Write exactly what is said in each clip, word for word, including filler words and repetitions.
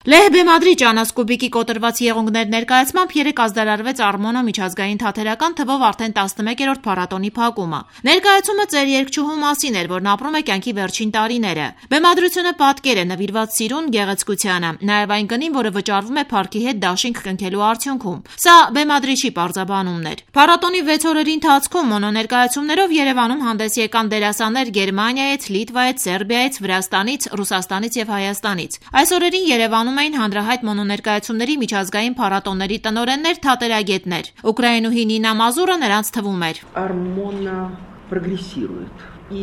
Լեհ բեմադրի Ճանաս Կուբիկի կոտրված եղունգներ ներկայացմամբ երեկ ազդարարվեց Արմոնո միջազգային թատերական թվով արդեն տասնմեկերորդ փառատոնի փակումը։ Ներկայացումը ծեր երգչուհու մասին էր, որն ապրում է կյանքի վերջին տարիները։ Բեմադրությունը պատկեր է նվիրված սիրուն, գեղեցկությանը, նաև այն գնին, որը վճարվում է փառքի հետ դաշինք կնքելու արդյունքում։ Սա բեմադրիչի պարզաբանումն էր։ Փառատոնի վեց օրերի ընթացքում մոնոներկայացումներով Երևանում հանդես եկան դերասաններ Գերմանիայից, Լիտվայից, Սերբիայից, Վրաստանից, Ռուսաստանից եւ Հայաստանից։ Այս օրերին Երևանում էին հանրահայտ մոնոներկայացումների միջազգային փառատոնների տնօրեններ, թատերագետներ։ Ուկրաինուհի Նինա Մազուրը նրանց թվում էր։ Արմոնը պրոգրեսիрует.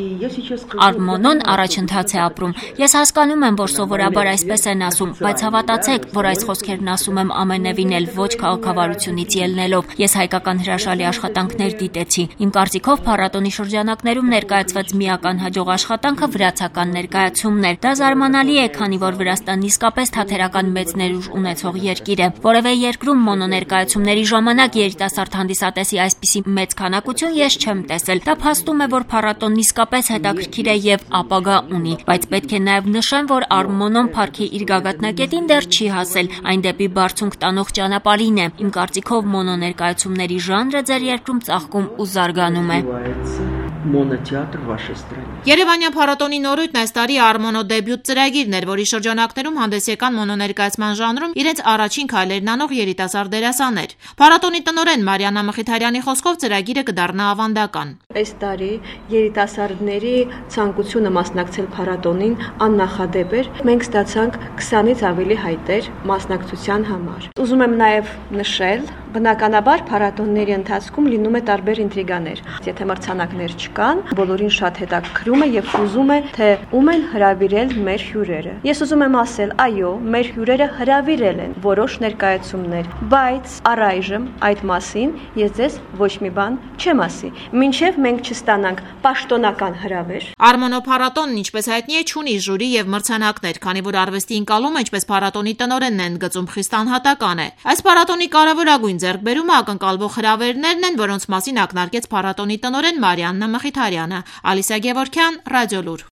Արմոնոն առաջընթաց է ապրում։ Ես հասկանում եմ, որ սովորաբար այսպես են ասում, բայց հավատացեք, որ այս խոսքերն ասում եմ ամենևին էլ ոչ քաղաքավարությունից ելնելով։ Ես հայկական հրաշալի աշխատանքներ դիտեցի։ Իմ կարծիքով փառատոնի շրջանակներում ներկայացված միական հաջող աշխատանքը վրացական ներկայացումն էր։ Դա զարմանալի է, քանի որ Վրաստանն իսկապես թատերական մեծ ներուժ ունեցող երկիր է։ Որևէ երկրում մոնոներկայացումների ժամանակ երիտասարդ հանդիսատեսի այսպիսի մեծ քանակություն ես չեմ տեսել։ Դա փաստում է, որ փառատոնն իսկապես հետաքրքիր է եւ ապագա ունի, բայց պետք է նաեւ նշեմ, որ Արմոնոն փառքի իր գագաթնակետին դեռ չի հասել, այն դեպի բարձունք տանող ճանապարհին է։ Իմ կարծիքով մոնոներկայացումների ժանրը ձեր երկրում ծաղկում ու զարգանում է։ Մոնոթեատր вашей стране. Երևանյան փառատոնի նորույթն այս տարի Արմոնո դեբյուտ ծրագիրն էր, որի շրջանակներում հանդես եկան մոնոներկայացման ժանրում իրենց առաջին քայլերն անող երիտասարդ դերասաններ։ Փառատոնի տնօրեն Մարիաննա Մխիթարյանի խոսքով ծրագիրը կդառնա ավանդական։ Այս տարի երիտասարդների ցանկությունը մասնակցել փառատոնին աննախադեպ էր։ Մենք ստացանք քսանից ավելի հայտեր մասնակցության համար։ Ուզում եմ նաև նշել, բնականաբար փառատոնների ընթացքում լինում է տարբեր ինտրիգաներ։ Եթե մրցանակներ չկան, բոլորին շատ հետաքրքրում է եւ ուզում է, թե ում են հրավիրել մեր հյուրերը։ Ես ուզում եմ ասել, այո, մեր հյուրերը հրավիրել են որոշ ներկայացումներ, բայց առայժմ այդ մասին ես ձեզ ոչ մի բան չեմ ասի, մինչեւ մենք չստանանք պաշտոնական հրավեր։ Արմոնո փառատոնն, ինչպես հայտնի է, չունի ժյուրի եւ մրցանակներ, քանի որ արվեստի ընկալումը, ինչպես փառատոնի տնօրենն են գծում, խիստ անհատական է։ Այս փառատոնի կարևորագույն ձեռքբերումը ակնկալվող հրավերներն են, որոնց մասին ակնարկեց փառատոնի տնօրեն Մարիաննա Մխիթարյանը։ Ալիսա Գևորգյան, Ռադիոլուր։